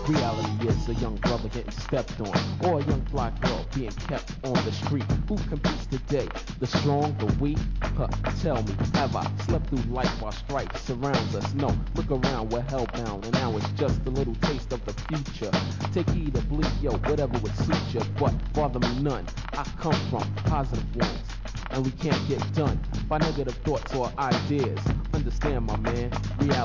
Reality is a young brother getting stepped on, or a young black girl being kept on the street. Who competes today? The strong, the weak? Huh, tell me, have I slept through life while strife surrounds us? No, look around, we're hellbound, and now it's just a little taste of the future. Take heed or bleed, yo, whatever would suit you, but bother me none. I come from positive ones, and we can't get done by negative thoughts or ideas. Understand, my man, reality